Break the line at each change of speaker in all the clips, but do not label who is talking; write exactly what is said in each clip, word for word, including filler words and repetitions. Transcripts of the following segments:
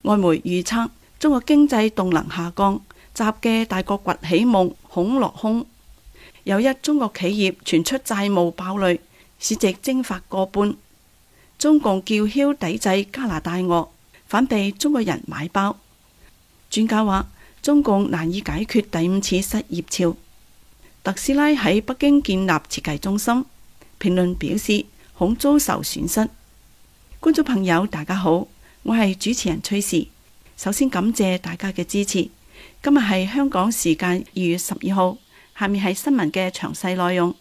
外媒預測中國經濟動能下降，習嘅大國崛起夢恐落空。有一中國企業傳出債務爆雷，市值蒸發過半。中共叫囂抵制加拿大鱷，反被中國人買包。專家話中共難以解決第五次失業潮。特斯拉喺北京建立設計中心，評論表示恐遭受損失。觀眾朋友大家好，我係主持人崔氏，首先感謝大家嘅支持。今日係香港時間二月十二號，下面係新聞嘅詳細內容。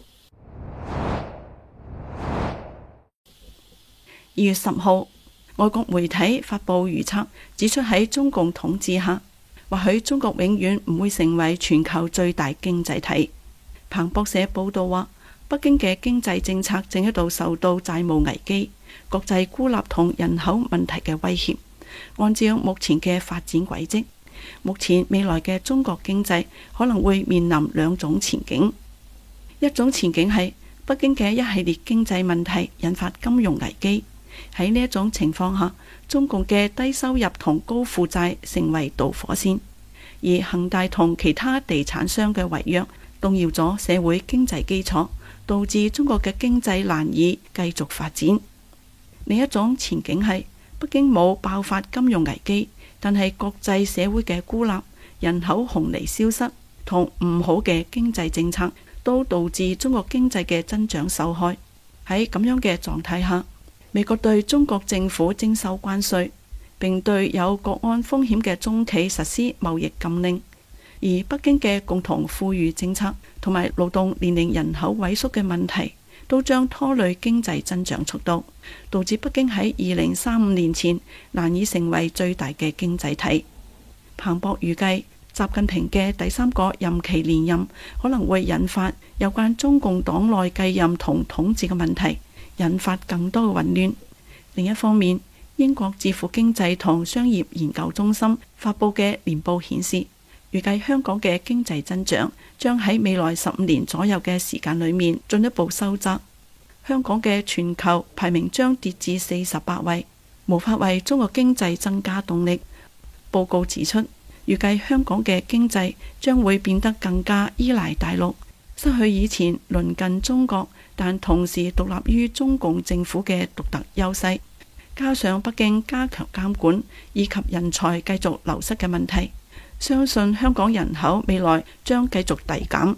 二月十號，外國媒體發布預測，指出喺中共統治下，或許中國永遠唔會成為全球最大經濟體。彭博社報道話，北京嘅經濟政策正喺度受到債務危機、國際孤立同人口問題嘅威脅。按照目前嘅發展軌跡，目前未來嘅中國經濟可能會面臨兩種前景。一種前景係北京嘅一系列經濟問題引發金融危機。喺呢一種情況下，中共嘅低收入同高負債成為導火線，而恒大同其他地產商嘅違約動搖咗社會經濟基礎，導致中國嘅經濟難以繼續發展。另一種前景係北京冇爆發金融危機，但係國際社會嘅孤立、人口紅利消失同唔好嘅經濟政策都導致中國經濟嘅增長受害。喺咁樣嘅狀態下，美國對中國政府徵收關稅，並對有國安風險嘅中企實施貿易禁令，而北京嘅共同富裕政策同埋勞動年齡人口萎縮嘅問題，都將拖累經濟增長速度，導致北京喺二零三五年前難以成為最大嘅經濟體。彭博預計，習近平嘅第三個任期連任可能會引發有關中共黨內繼任同統治嘅問題，引發更多嘅混亂。另一方面，英國智庫經濟同商業研究中心發佈嘅年報顯示，預計香港嘅經濟增長將喺未來十五年左右嘅時間裏面進一步收窄，香港嘅全球排名將跌至四十八位，無法為中國經濟增加動力。報告指出，預計香港嘅經濟將會變得更加依賴大陸，失去以前鄰近中國但同時獨立於中共政府嘅獨特優勢，加上北京加強監管以及人才繼續流失嘅問題，相信香港人口未來將繼續遞減。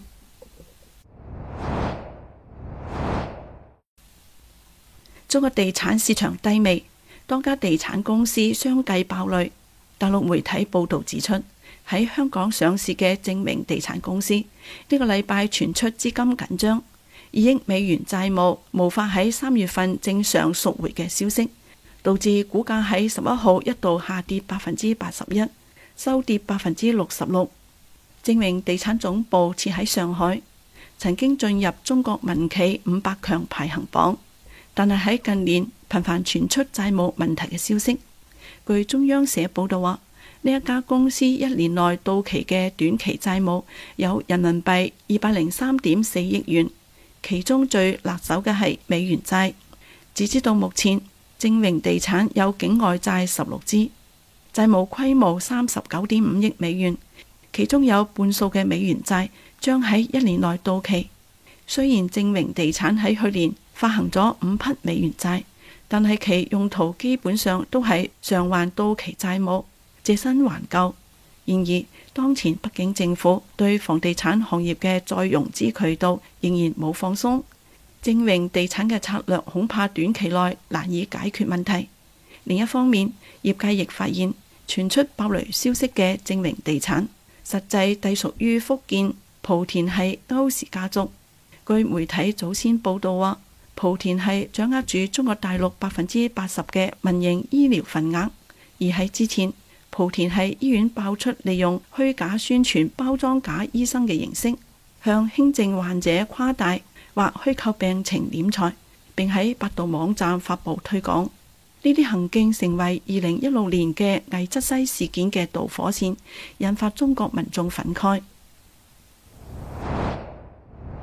中國地產市場低迷，多家地產公司相繼爆雷。大陸媒體報道指出，喺香港上市嘅正榮地產公司呢個禮拜傳出資金緊張，二億美元債務無法喺三月份正常贖回嘅消息，導致股價喺十一號一度下跌百分之八十一，收跌百分之六十六。正榮地產總部設喺上海，曾經進入中國民企五百強排行榜，但係喺近年頻繁傳出債務問題嘅消息。據中央社報道話，呢一家公司一年內到期嘅短期債務有人民幣二百零三點四億元，其中最辣手嘅係美元債。截至到目前，正榮地產有境外債十六支，債務規模三十九點五億美元，其中有半數嘅美元債將喺一年內到期。雖然正榮地產喺去年發行咗五匹美元債，但係其用途基本上都係償還到期債務，借新還舊。然而，當前北京政府對房地產行業嘅再融資渠道仍然冇放鬆，正榮地產嘅策略恐怕短期內難以解決問題。另一方面，業界亦發現傳出爆雷消息嘅正榮地產，實際隸屬於福建莆田系歐氏家族。據媒體早先報道話，莆田系掌握住中國大陸百分之八十嘅民營醫療份額，而喺之前，莆田系醫院爆出利用虛假宣傳包裝假醫生嘅形式，向輕症患者誇大或虛構病情斂財，並喺百度網站發布推廣。呢啲行徑成為二零一六年嘅魏則西事件嘅導火線，引發中國民眾憤慨。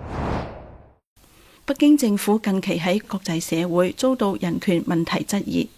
北京政府近期喺國際社會遭到人權問題質疑。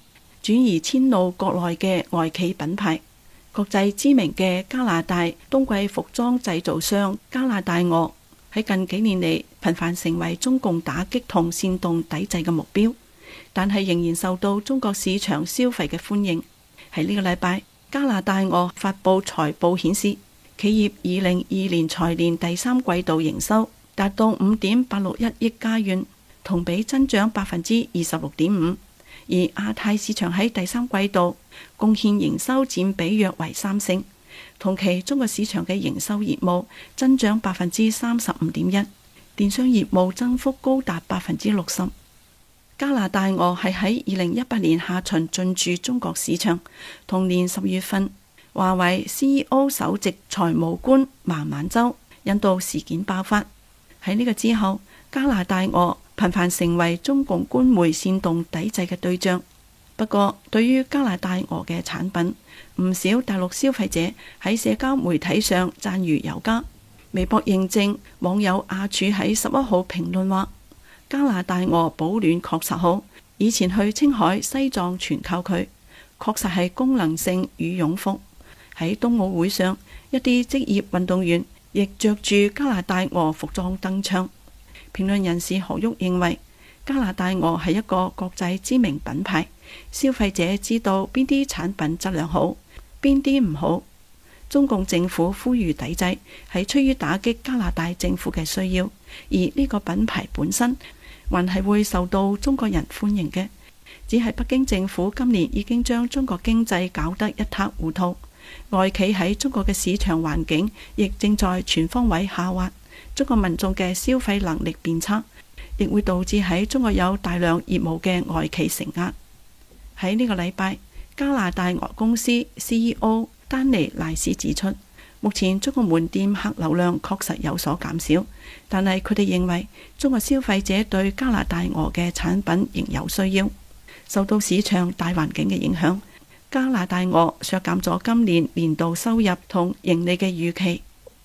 轉而遷怒國內嘅外企品牌。國際知名嘅加拿大冬季服裝製造商加拿大鵝喺近幾年嚟頻繁成為中共打擊同煽動抵制嘅目標，但係仍然受到中國市場消費嘅歡迎。喺呢個禮拜，加拿大鵝發佈財報顯示，企業二零二二年財年第三季度營收達到五點八六一億加元，同比增長百分之二十六點五。而亞太市場喺第三季度貢獻營收佔比約為三成，同期中國市場嘅營收業務增長百分之三十五點一，電商業務增幅高達百分之六十。加拿大鵝係喺二零一八年下旬進駐中國市場，同年十月份，華為 C E O 首席財務官孟晚舟引渡事件爆發。喺呢個之後，加拿大鵝頻繁成為中共官媒煽動抵制嘅對象。不過，對於加拿大鵝嘅產品，唔少大陸消費者喺社交媒體上讚譽有加。微博認證網友阿柱喺十一號評論話：加拿大鵝保暖確實好，以前去青海、西藏全靠佢，確實係功能性羽絨服。喺冬奧會上，一啲職業運動員亦着住加拿大鵝服裝登場。評論人士何旭認為，加拿大鵝係一個國際知名品牌，消費者知道邊啲產品質量好，邊啲唔好。中共政府呼籲抵制，係出於打擊加拿大政府嘅需要，而呢個品牌本身還係會受到中國人歡迎嘅。只係北京政府今年已經將中國經濟搞得一塌糊塗，外企喺中國嘅市場環境亦正在全方位下滑，中國民眾嘅消費能力變差，亦會導致喺中國有大量業務嘅外企承壓。喺呢個禮拜，加拿大鵝公司 C E O 丹尼賴斯指出，目前中國門店客流量確實有所減少，但係佢哋認為中國消費者對加拿大鵝嘅產品仍有需要。受到市場大環境嘅影響，加拿大鵝削減咗今年年度收入同盈利嘅預期。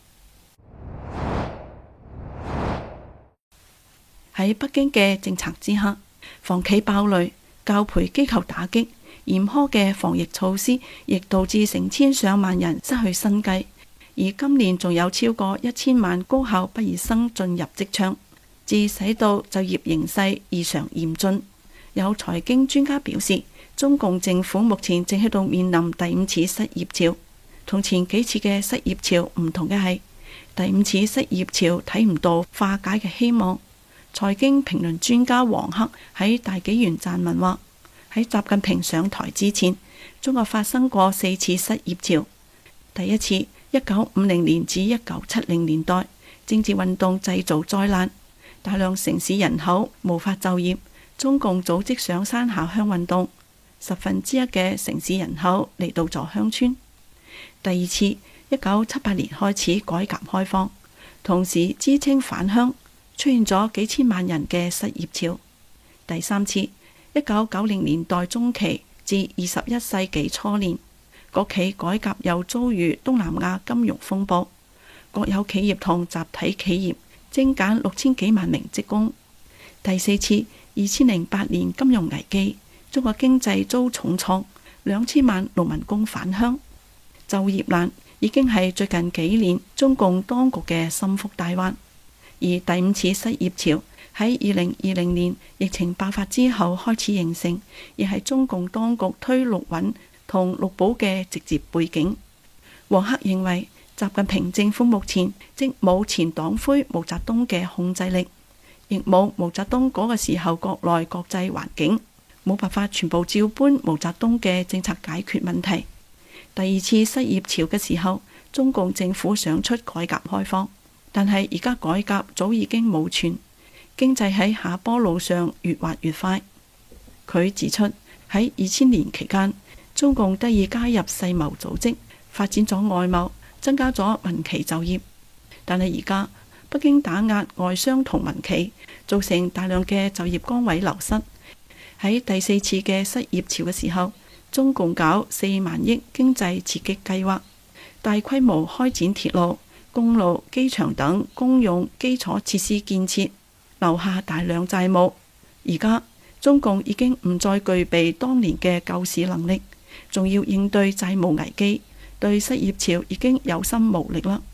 喺北京嘅政策之下，房企爆雷，教培機構打擊，嚴苛嘅防疫措施亦導致成千上萬人失去生計。而今年仲有超過一千萬高校畢業生進入職場，致使到就業形勢異常嚴峻。有財經專家表示，中共政府目前正喺度面臨第五次失業潮，同前幾次嘅失業潮唔同嘅係，第五次失業潮睇唔到化解嘅希望。財經評論專家黃克喺大紀元撰文話：喺習近平上台之前，中國發生過四次失業潮。第一次一九五零年至一九七零年代，政治運動製造災難，大量城市人口無法就業，中共組織上山下鄉運動，十分之一嘅城市人口嚟到咗鄉村。第二次一九七八年開始改革開放，同時知青返鄉，出現咗幾千萬人嘅失業潮。第三次一九九零年代中期至二十一世紀初年，國企改革又遭遇東南亞金融風暴，國有企業同集體企業精簡六千幾萬名職工。第四次二千零八年金融危機，中國經濟遭重創，兩千萬農民工返鄉。就業難已經係最近幾年中共當局嘅心腹大患。而第五次失業潮喺二零二零年疫情爆發之後開始形成，亦係中共當局推陸穩同陸保嘅直接背景。黃克認為，習近平政府目前即冇前黨魁毛澤東嘅控制力，亦冇毛澤東嗰個時候國內國際環境，冇辦法全部照搬毛澤東嘅政策解決問題。第二次失業潮嘅時候，中共政府想出改革開放，但係而家改革早已經冇存，經濟喺下坡路上越滑越快。佢指出，喺二千年期間，中共得以加入世貿組織，發展咗外貿，增加咗民企就業。但係而家北京打壓外商同民企，造成大量嘅就業崗位流失。喺第四次嘅失業潮嘅時候，中共搞四萬億經濟刺激計劃，大規模開展鐵路、公路、機場等公用基礎設施建設，留下大量債務。而家中共已經唔再具備當年嘅救市能力，仲要應對債務危機，對失業潮已經有心無力啦。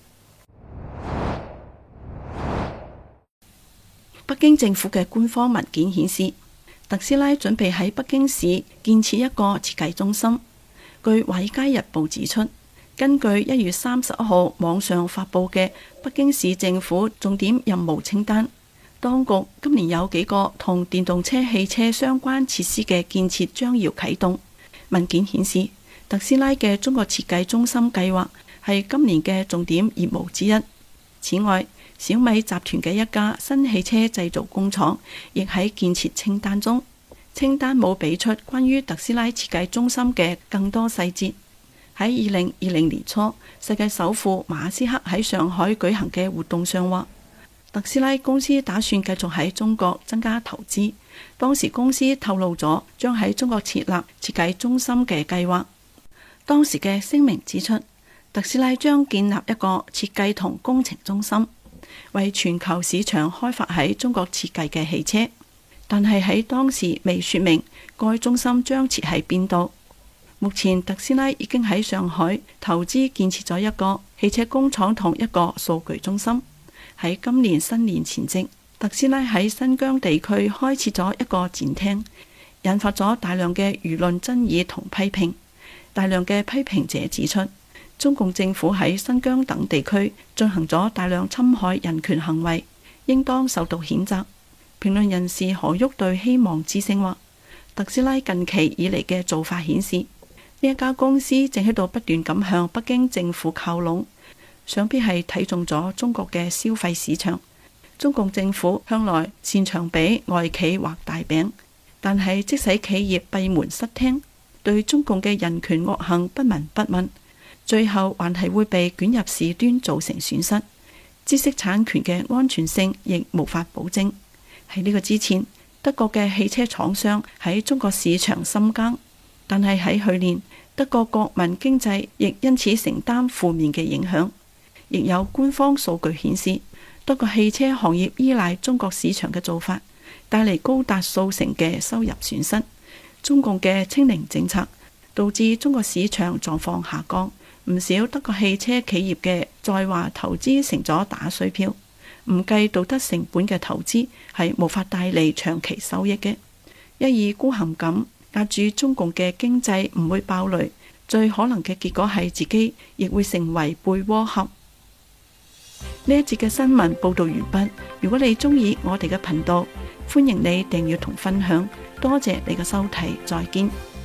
北京政府嘅官方文件顯示，特斯拉準備喺北京市建設一個設計中心。據《華爾街日報》指出，根據一月三十一號網上發佈嘅北京市政府重點任務清單，當局今年有幾個同電動車汽車相關設施嘅建設將要啟動。文件顯示，特斯拉嘅中國設計中心計劃係今年嘅重點業務之一。此外，小米集團嘅一家新汽車製造工廠亦喺建設清單中。清單冇俾出關於特斯拉設計中心嘅更多細節。喺二零二零年初，世界首富馬斯克喺上海舉行嘅活動上話，特斯拉公司打算繼續喺中國增加投資。當時公司透露咗將喺中國設立設計中心嘅計劃。當時嘅聲明指出，特斯拉將建立一個設計同工程中心，為全球市場開發喺中國設計嘅汽車。但係喺當時未說明該中心將設喺邊度。目前特斯拉已經喺上海投資建設咗一個汽車工廠同一個數據中心。喺今年新年前夕，特斯拉喺新疆地區開設咗一個展廳，引發咗大量嘅輿論爭議同批評。大量嘅批評者指出，中共政府喺新疆等地區進行咗大量侵害人權行為，應當受到譴責。評論人士何旭對希望之聲話，特斯拉近期以嚟嘅做法顯示，呢一家公司正喺度不斷咁向北京政府靠攏，想必係睇中咗中國嘅消費市場。中共政府向來擅長俾外企畫大餅，但係即使企業閉門失聽，對中共嘅人權惡行不聞不問，最後還係會被捲入事端，造成損失。知識產權嘅安全性亦無法保證。喺呢個之前，德國嘅汽車廠商喺中國市場深耕，但係喺去年，德國國民經濟亦因此承擔負面嘅影響。亦有官方數據顯示，德國汽車行業依賴中國市場嘅做法，帶嚟高達數成嘅收入損失。中共嘅清零政策導致中國市場狀況下降，唔少德國汽車企業嘅在華投資成咗打水漂。唔計道德成本嘅投資係無法帶嚟長期收益嘅。一意孤行咁壓住中共嘅經濟唔會爆雷，最可能嘅結果係自己亦會成為背鍋俠。呢一節嘅新聞報道完畢。如果你中意我哋嘅頻道，歡迎你訂閱同分享。多謝你嘅收睇，再見。